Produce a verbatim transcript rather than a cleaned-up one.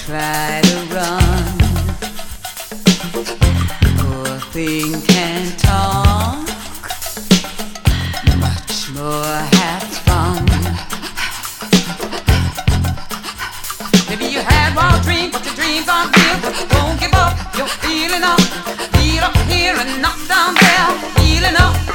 try to run. Poor thing can't talk, much more have fun. Maybe you had wild dreams, but your dreams aren't real. Don't give up, you're feeling up. Feel up here and not down there. Feeling up.